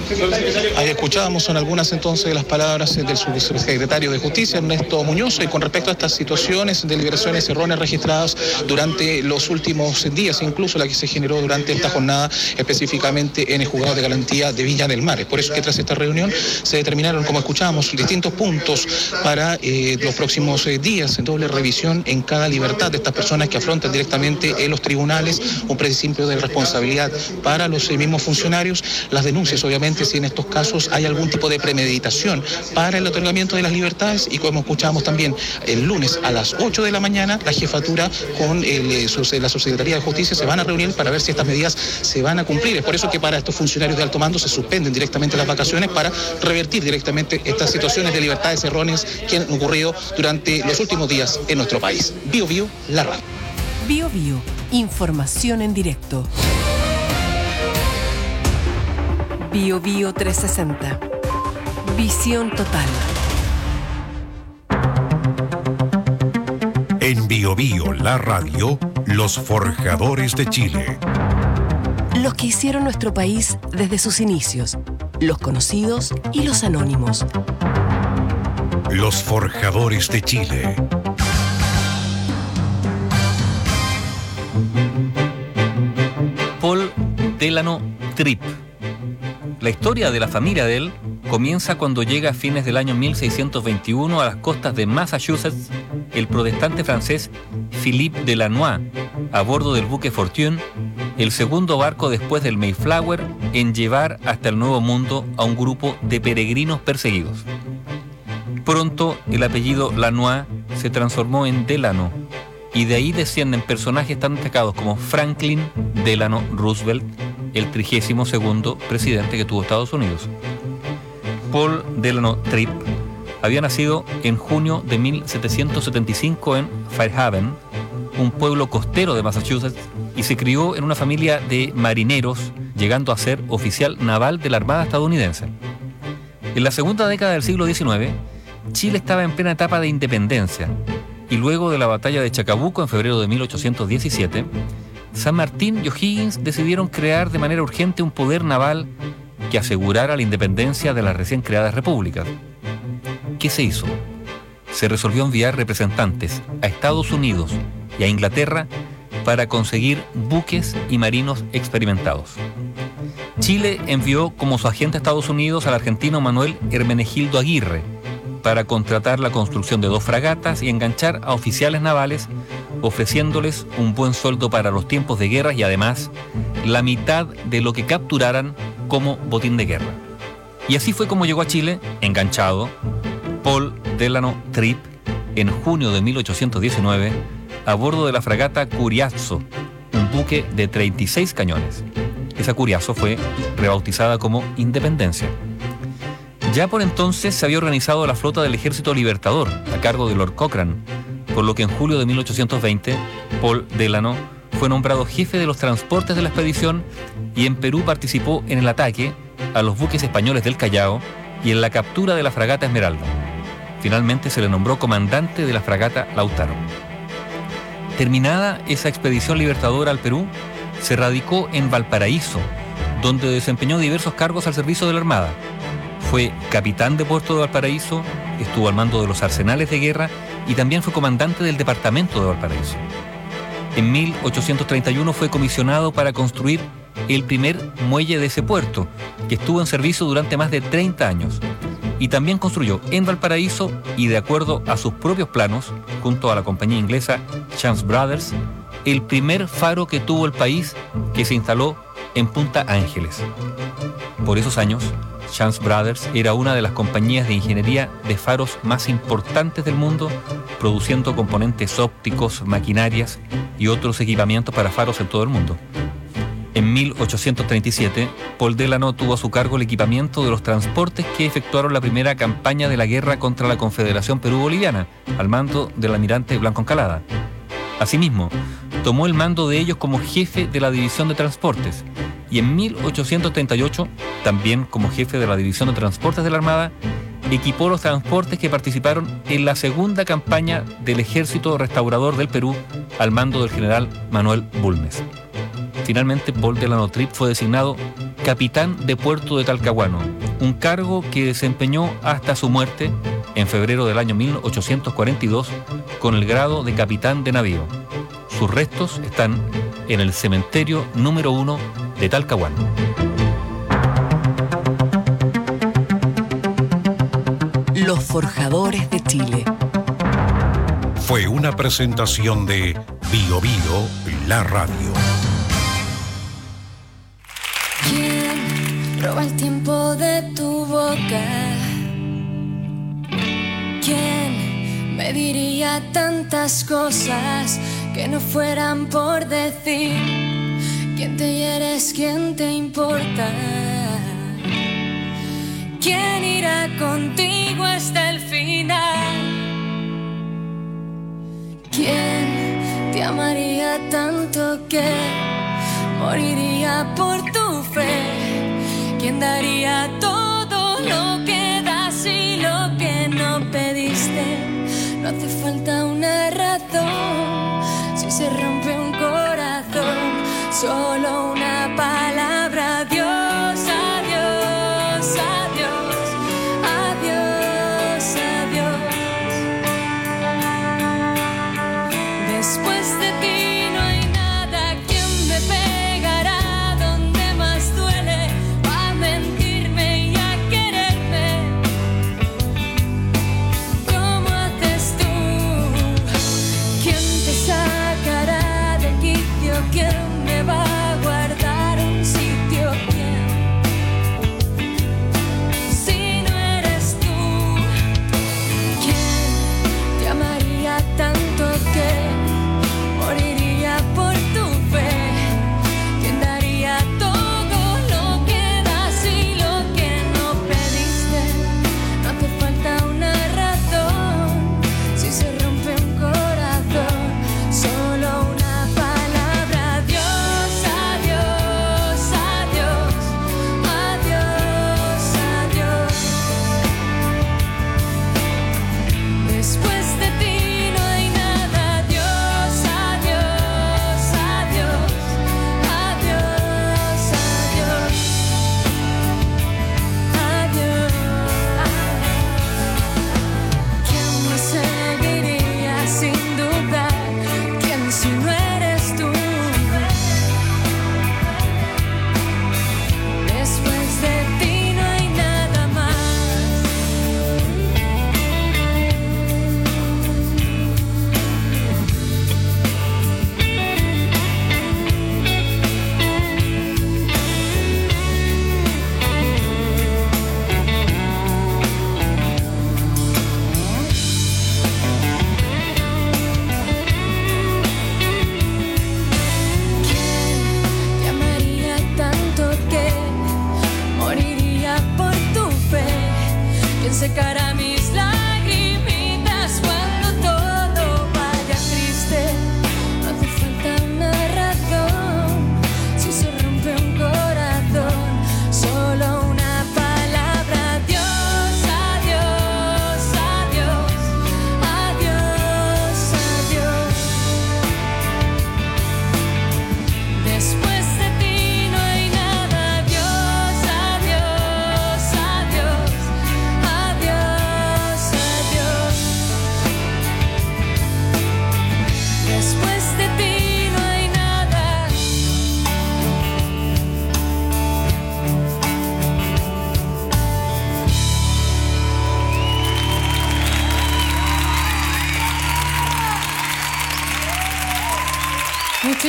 Ahí escuchábamos, son algunas entonces de las palabras del subsecretario de Justicia, Ernesto Muñoz, y con respecto a estas situaciones de liberaciones erróneas registradas durante los últimos días, incluso la que se generó durante esta jornada específicamente en el juzgado de garantía de Viña del Mar. Es por eso que tras esta reunión se determinaron, como escuchábamos, distintos puntos para los próximos días, en doble revisión en cada libertad de estas personas que afrontan directamente en los tribunales un principio de responsabilidad para los mismos funcionarios, las denuncias obviamente si en estos casos hay algún tipo de premeditación para el otorgamiento de las libertades, y como escuchamos también el lunes a las 8 de la mañana la jefatura con la Subsecretaría de Justicia se van a reunir para ver si estas medidas se van a cumplir. Es por eso que para estos funcionarios de alto mando se suspenden directamente las vacaciones para revertir directamente estas situaciones de libertades erróneas que han ocurrido durante los últimos días en nuestro país. Bio Bio, la radio. Bio Bio, información en directo. Bio Bio 360. Visión total. En Bio Bio, la radio, los forjadores de Chile. Los que hicieron nuestro país desde sus inicios. Los conocidos y los anónimos. Los forjadores de Chile. Paul Delano Tripp. La historia de la familia de él comienza cuando llega a fines del año 1621 a las costas de Massachusetts el protestante francés Philippe Delanois, a bordo del buque Fortune, el segundo barco después del Mayflower en llevar hasta el Nuevo Mundo a un grupo de peregrinos perseguidos. Pronto el apellido Lanois se transformó en Delano, y de ahí descienden personajes tan destacados como Franklin Delano Roosevelt, el 32º presidente que tuvo Estados Unidos. Paul Delano Tripp había nacido en junio de 1775 en Fairhaven, un pueblo costero de Massachusetts, y se crió en una familia de marineros, llegando a ser oficial naval de la Armada estadounidense. En la segunda década del siglo XIX, Chile estaba en plena etapa de independencia, y luego de la batalla de Chacabuco en febrero de 1817, San Martín y O'Higgins decidieron crear de manera urgente un poder naval que asegurara la independencia de las recién creadas repúblicas. ¿Qué se hizo? Se resolvió enviar representantes a Estados Unidos y a Inglaterra para conseguir buques y marinos experimentados. Chile envió como su agente a Estados Unidos al argentino Manuel Hermenegildo Aguirre para contratar la construcción de 2 fragatas y enganchar a oficiales navales, ofreciéndoles un buen sueldo para los tiempos de guerra y además la mitad de lo que capturaran como botín de guerra. Y así fue como llegó a Chile, enganchado, Paul Delano Tripp en junio de 1819 a bordo de la fragata Curiazo, un buque de 36 cañones. Esa Curiazo fue rebautizada como Independencia. Ya por entonces se había organizado la flota del Ejército Libertador a cargo de Lord Cochrane, por lo que en julio de 1820 Paul Delano fue nombrado jefe de los transportes de la expedición y en Perú participó en el ataque a los buques españoles del Callao y en la captura de la fragata Esmeralda. Finalmente se le nombró comandante de la fragata Lautaro. Terminada esa expedición libertadora al Perú, se radicó en Valparaíso, donde desempeñó diversos cargos al servicio de la Armada. Fue capitán de puerto de Valparaíso, estuvo al mando de los arsenales de guerra y también fue comandante del departamento de Valparaíso. En 1831 fue comisionado para construir el primer muelle de ese puerto, que estuvo en servicio durante más de 30 años. Y también construyó en Valparaíso, y de acuerdo a sus propios planos, junto a la compañía inglesa Chance Brothers, el primer faro que tuvo el país, que se instaló en Punta Ángeles. Por esos años, Chance Brothers era una de las compañías de ingeniería de faros más importantes del mundo, produciendo componentes ópticos, maquinarias y otros equipamientos para faros en todo el mundo. En 1837, Paul Delano tuvo a su cargo el equipamiento de los transportes que efectuaron la primera campaña de la guerra contra la Confederación Perú-Boliviana, al mando del almirante Blanco Encalada. Asimismo, tomó el mando de ellos como jefe de la División de Transportes, y en 1838, también como jefe de la División de Transportes de la Armada, equipó los transportes que participaron en la segunda campaña del Ejército Restaurador del Perú, al mando del general Manuel Bulnes. Finalmente, Paul Delano Tripp fue designado capitán de puerto de Talcahuano, un cargo que desempeñó hasta su muerte en febrero del año 1842 con el grado de capitán de navío. Sus restos están en el cementerio número 1 de Talcahuano. Los Forjadores de Chile. Fue una presentación de Bio Bio, la radio. ¿Quién roba el tiempo de tu boca? ¿Quién me diría tantas cosas que no fueran por decir? ¿Quién te hieres? ¿Quién te importa? ¿Quién irá contigo hasta el final? ¿Quién te amaría tanto que moriría por tu fe? ¿Quién daría todo lo que das y lo que no pediste? No hace falta una razón si se rompe un corazón, solo una palabra. Adiós, adiós, adiós, adiós, adiós. Después de ti no hay nada. ¿Quién me pegará donde más duele? A mentirme y a quererme. ¿Cómo haces tú? ¿Quién te sacará de quicio? ¿Quién me va a guardar un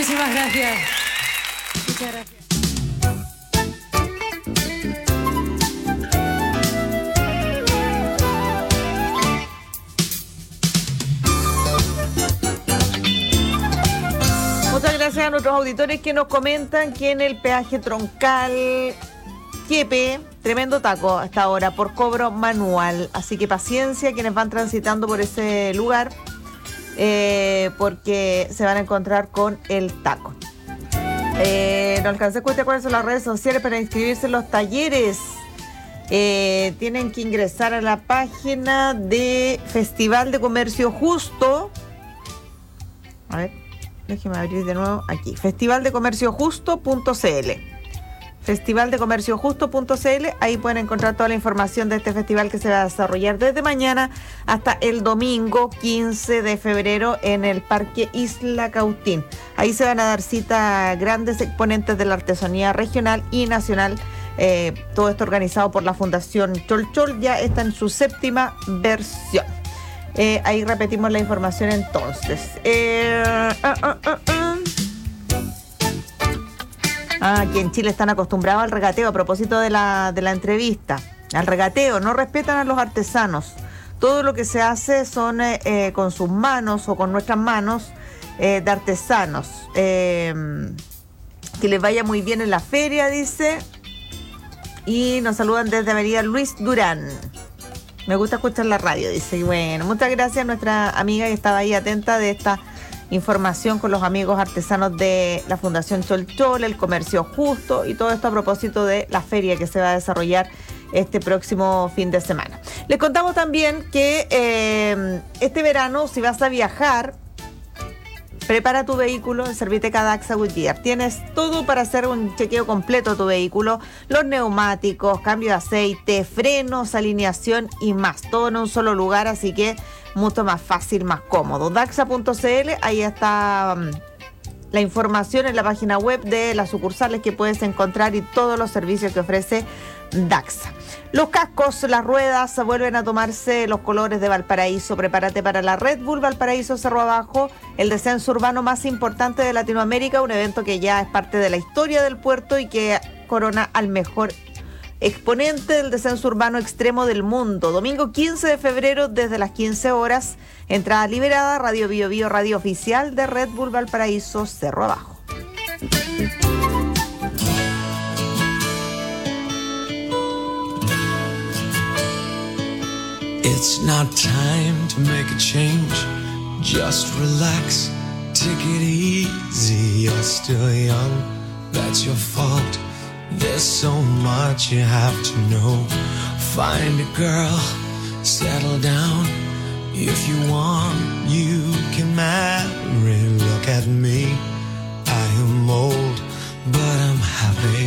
Muchísimas gracias. Muchas gracias. Muchas gracias a nuestros auditores que nos comentan que en el peaje troncal Quiepe, tremendo taco hasta ahora por cobro manual. Así que paciencia quienes van transitando por ese lugar, porque se van a encontrar con el taco. No alcancé a escuchar cuáles son las redes sociales para inscribirse en los talleres. Tienen que ingresar a la página de Festival de Comercio Justo. A ver, déjeme abrir de nuevo aquí. Festivaldecomerciojusto.cl. Festivaldecomerciojusto.cl. Ahí pueden encontrar toda la información de este festival que se va a desarrollar desde mañana hasta el domingo 15 de febrero en el Parque Isla Cautín. Ahí se van a dar cita grandes exponentes de la artesanía regional y nacional. Todo esto organizado por la Fundación Chol Chol. Ya está en su 7ª versión. Ahí repetimos la información entonces. Aquí en Chile están acostumbrados al regateo. A propósito de la entrevista, al regateo, no respetan a los artesanos. Todo lo que se hace son con sus manos o con nuestras manos de artesanos. Que les vaya muy bien en la feria, dice. Y nos saludan desde Avenida Luis Durán. Me gusta escuchar la radio, dice. Y bueno, muchas gracias a nuestra amiga que estaba ahí atenta de esta información con los amigos artesanos de la Fundación Chol Chol, el Comercio Justo y todo esto a propósito de la feria que se va a desarrollar este próximo fin de semana. Les contamos también que este verano, si vas a viajar, prepara tu vehículo en Serviteca Daxa Goodyear. Tienes todo para hacer un chequeo completo de tu vehículo, los neumáticos, cambio de aceite, frenos, alineación y más. Todo en un solo lugar, así que mucho más fácil, más cómodo. Daxa.cl, ahí está la información en la página web de las sucursales que puedes encontrar y todos los servicios que ofrece Daxa. Los cascos, las ruedas vuelven a tomarse los colores de Valparaíso. Prepárate para la Red Bull Valparaíso Cerro Abajo, el descenso urbano más importante de Latinoamérica, un evento que ya es parte de la historia del puerto y que corona al mejor exponente del descenso urbano extremo del mundo. Domingo 15 de febrero desde las 15 horas. Entrada liberada. Radio Bio Bio, radio oficial de Red Bull Valparaíso Cerro Abajo. It's not time to make a change. Just relax, take it easy. You're still young, that's your fault. There's so much you have to know. Find a girl, settle down. If you want, you can marry. Look at me, I am old, but I'm happy.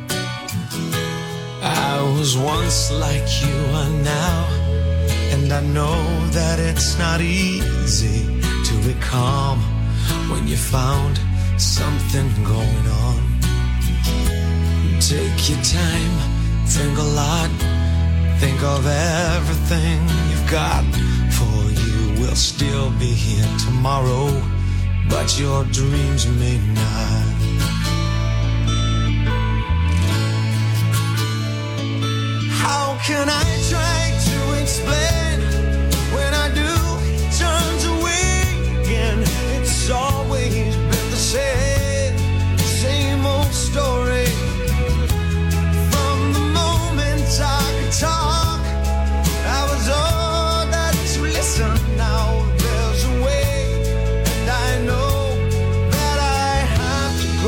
I was once like you are now, and I know that it's not easy to be calm when you found something going on. Take your time, think a lot, think of everything you've got. For you will still be here tomorrow, but your dreams may not. How can I try to explain when I do turn away again? It's always been the same old story. From the moment I could talk, I was ordered to listen. Now there's a way, and I know that I have to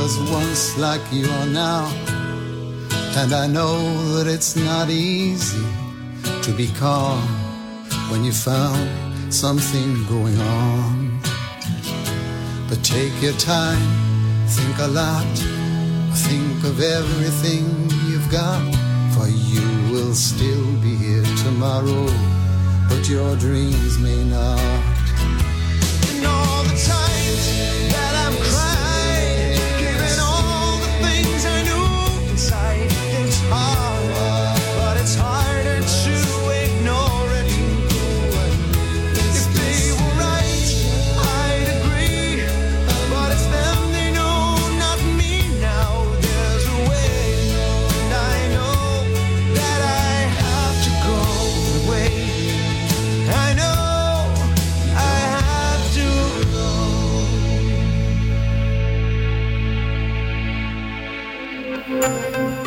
was once like you are now. And I know that it's not easy to be calm when you found something going on. But take your time, think a lot, think of everything you've got, for you will still be here tomorrow, but your dreams may not. And all the times that I'm crying, giving all the things I knew inside, it's hard, but it's harder to ignore it. If they were right, I'd agree, but it's them they know, not me now. There's a way, and I know that I have to go away. I know I have to go.